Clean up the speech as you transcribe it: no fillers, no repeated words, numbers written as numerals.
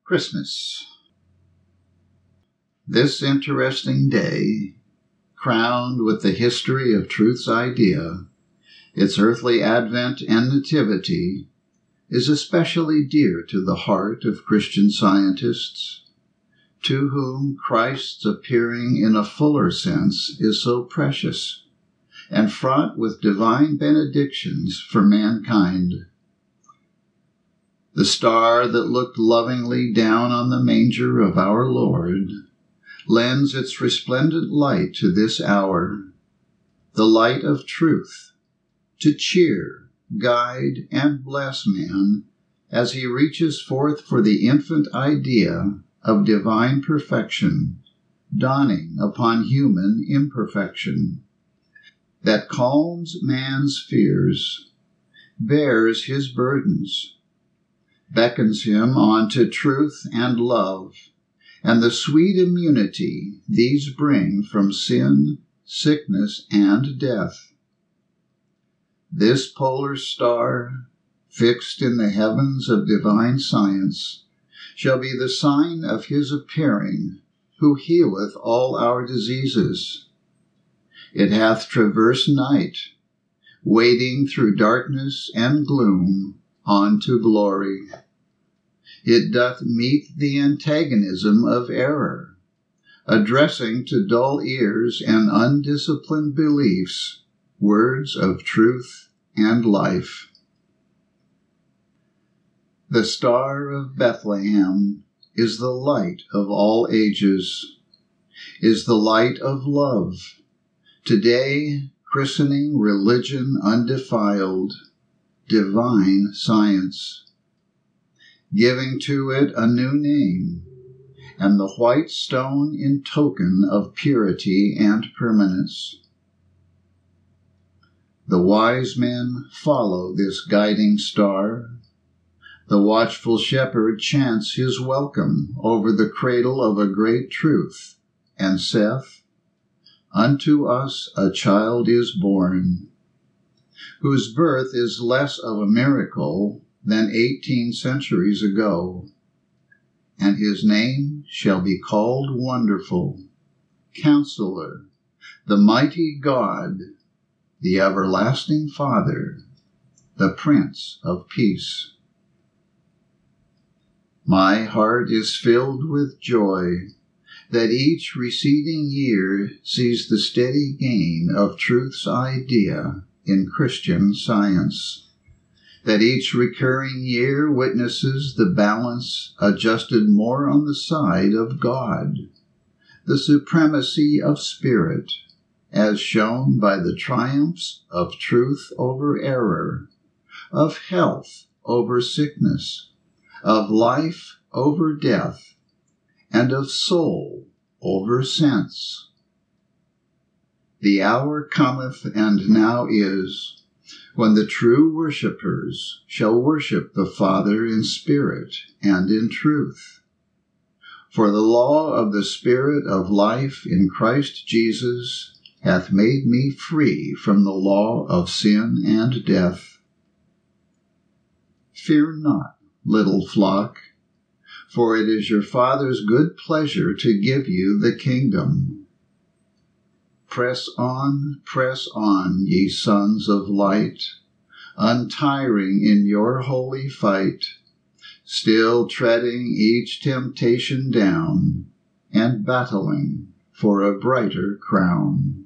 Christmas. This interesting day, crowned with the history of truth's idea, its earthly advent and nativity, is especially dear to the heart of Christian scientists, to whom Christ's appearing in a fuller sense is so precious and fraught with divine benedictions for mankind. The star that looked lovingly down on the manger of our Lord lends its resplendent light to this hour, the light of truth, to cheer, guide, and bless man as he reaches forth for the infant idea of divine perfection dawning upon human imperfection, that calms man's fears, bears his burdens, beckons him on to truth and love, and the sweet immunity these bring from sin, sickness, and death. This polar star, fixed in the heavens of divine science, shall be the sign of his appearing, who healeth all our diseases. It hath traversed night, wading through darkness and gloom on to glory. It doth meet the antagonism of error, addressing to dull ears and undisciplined beliefs words of truth and life. The Star of Bethlehem is the light of all ages, is the light of love, today christening religion undefiled, divine science, giving to it a new name, and the white stone in token of purity and permanence. The wise men follow this guiding star. The watchful shepherd chants his welcome over the cradle of a great truth, and saith, "Unto us a child is born," whose birth is less of a miracle than 18 centuries ago. And his name shall be called Wonderful, Counselor, the Mighty God, the Everlasting Father, the Prince of Peace. My heart is filled with joy that each receding year sees the steady gain of truth's idea in Christian science, that each recurring year witnesses the balance adjusted more on the side of God, the supremacy of spirit, as shown by the triumphs of truth over error, of health over sickness, of life over death, and of soul over sense. The hour cometh, and now is, when the true worshippers shall worship the Father in spirit and in truth. For the law of the Spirit of life in Christ Jesus hath made me free from the law of sin and death. Fear not, little flock, for it is your Father's good pleasure to give you the kingdom. Press on, ye sons of light, untiring in your holy fight, still treading each temptation down, and battling for a brighter crown.